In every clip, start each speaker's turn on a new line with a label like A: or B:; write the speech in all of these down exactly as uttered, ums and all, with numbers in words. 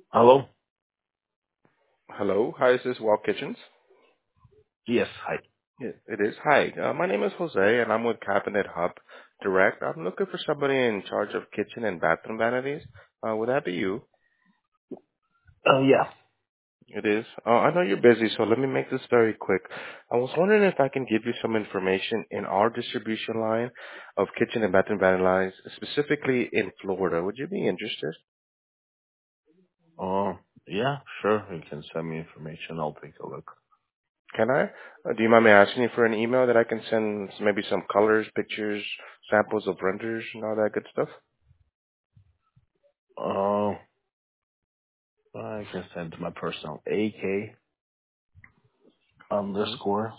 A: Hello?
B: Hello. Hi, is this Wall Kitchens?
A: Yes, hi.
B: Yeah, it is. Hi. Uh, my name is Jose, and I'm with Cabinet Hub Direct. I'm looking for somebody in charge of kitchen and bathroom vanities. Uh, would that be you?
A: Oh, yeah.
B: It is. Uh, I know you're busy, so let me make this very quick. I was wondering if I can give you some information in our distribution line of kitchen and bathroom vanity lines, specifically in Florida. Would you be interested?
A: Oh, yeah, sure. You can send me information. I'll take a look.
B: Can I? Uh, do you mind me asking you for an email that I can send maybe some colors, pictures, samples of renders, and all that good stuff?
A: Oh, I can send to my personal A K
B: Mm-hmm.
A: underscore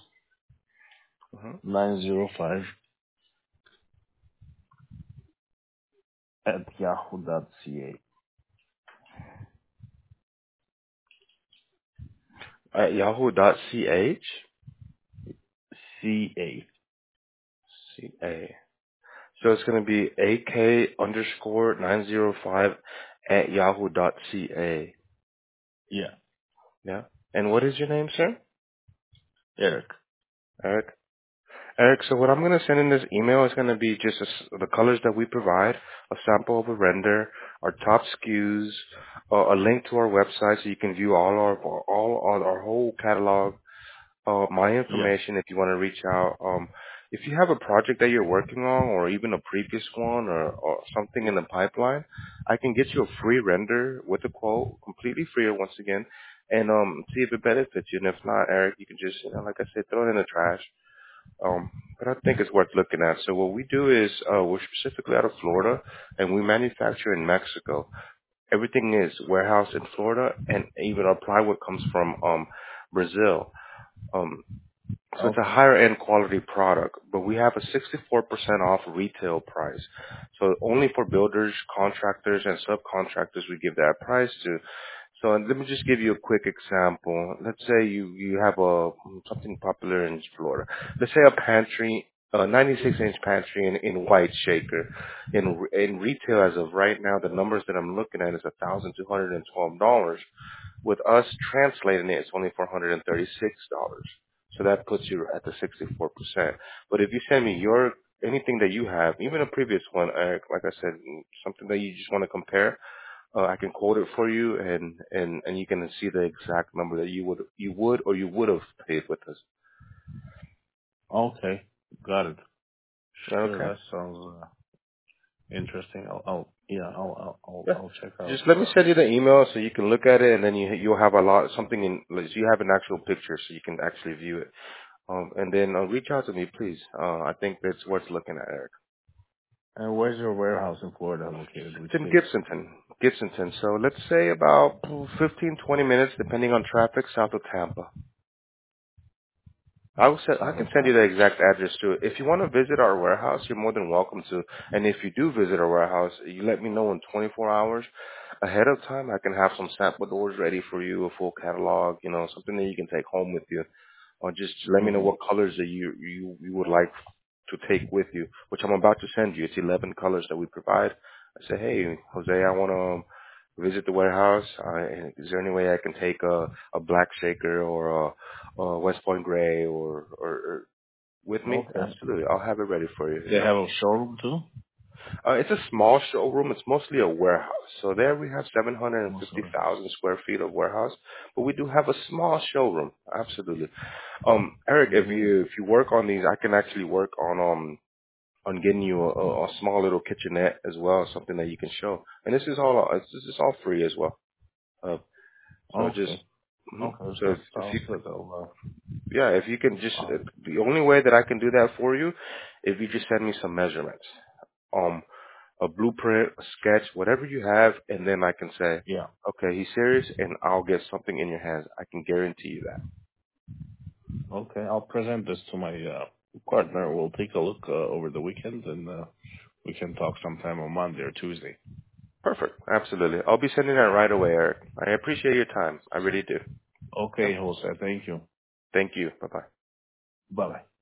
A: nine zero five at yahoo dot ca.
B: At yahoo dot ch?
A: C-A.
B: C-A. So it's going to be AK underscore nine zero five at yahoo dot ca.
A: Yeah,
B: Yeah. And what is your name, sir?
A: Eric.
B: Eric. Eric, so what I'm going to send in this email is going to be just a s the colors that we provide, a sample of a render, our top S K Us, uh, a link to our website so you can view all our, all, all our whole catalog, uh, my
A: Yeah.
B: information if you want to reach out. Um, if you have a project that you're working on or even a previous one or, or something in the pipeline, I can get you a free render with a quote, completely free once again, and um, see if it benefits you. And if not, Eric, you can just, you know, like I said, throw it in the trash. Um, but I think it's worth looking at. So what we do is uh, we're specifically out of Florida, and we manufacture in Mexico. Everything is warehoused in Florida, and even our plywood comes from um, Brazil. Um, so it's a
A: Okay.
B: higher end quality product, but we have a sixty-four percent off retail price. So only for builders, contractors, and subcontractors we give that price to. So let me just give you a quick example. Let's say you, you have a something popular in Florida. Let's say a pantry, a ninety-six inch pantry in, in white shaker. In in retail as of right now, the numbers that I'm looking at is one thousand two hundred twelve dollars. With us translating it, it's only four hundred thirty-six dollars. So that puts you at the sixty-four percent. But if you send me your anything that you have, even a previous one, Eric, like I said, something that you just want to compare, uh, I can quote it for you, and and and you can see the exact number that you would you would or you would have paid with us.
A: Okay. Got it. Sure,
B: Okay.
A: that sounds uh, interesting. I'll, I'll, yeah, I'll, I'll, I'll,
B: Yeah.
A: I'll check out,
B: Just let me
A: uh,
B: send you the email so you can look at it, and then you you'll have a lot something in like, you have an actual picture so you can actually view it. Um, and then uh, reach out to me, please. Uh, I think it's worth looking at, Eric.
A: and where's your warehouse in Florida located? Which
B: It's in
A: city?
B: Gibsonton. Gibsonton. So let's say about fifteen, twenty minutes, depending on traffic, south of Tampa. I will send, I
A: South
B: can
A: of
B: send you
A: town?
B: the exact address to it. If you want to visit our warehouse, you're more than welcome to. And if you do visit our warehouse, you let me know in twenty-four hours ahead of time. I can have some sample doors ready for you, a full catalog, you know, something that you can take home with you. Or just let me know
A: Mm-hmm.
B: what colors that you you you would like to take with you, which I'm about to send you. It's eleven colors that we provide. I say, hey, Jose, I want to um, visit the warehouse. Uh, is there any way I can take a a black shaker or a uh, West Point Gray or, or, or with me?
A: Okay.
B: Absolutely. I'll have it ready for you,
A: They
B: you know.
A: have a showroom too?
B: Uh, it's a small showroom. It's mostly a warehouse. So there we have
A: Most of
B: seven hundred fifty
A: the house.
B: thousand square feet of warehouse, but we do have a small showroom. Absolutely. Um, Eric, if
A: Mm-hmm.
B: you, if you work on these, I can actually work on, um, on getting you a, a a small little kitchenette as well, something that you can show. And this is all, this is all free as well. Uh, so just,
A: Okay.
B: mhm.
A: Okay,
B: so
A: that
B: if, if
A: sounds
B: you
A: good. I'll,
B: Yeah, if you can just,
A: uh,
B: uh,
A: um,
B: the only way that I can do that for you, if you just send me some measurements, um, a blueprint, a sketch, whatever you have, and then I can say,
A: yeah.
B: okay, he's serious, and I'll get something in your hands. I can guarantee you that.
A: Okay, I'll present this to my uh, partner. We'll take a look uh, over the weekend and uh, we can talk sometime on Monday or Tuesday.
B: Perfect. Absolutely. I'll be sending that right away, Eric. I appreciate your time. I really do.
A: Okay,
B: Okay?
A: Jose, thank you.
B: Thank you. Bye-bye.
A: Bye-bye.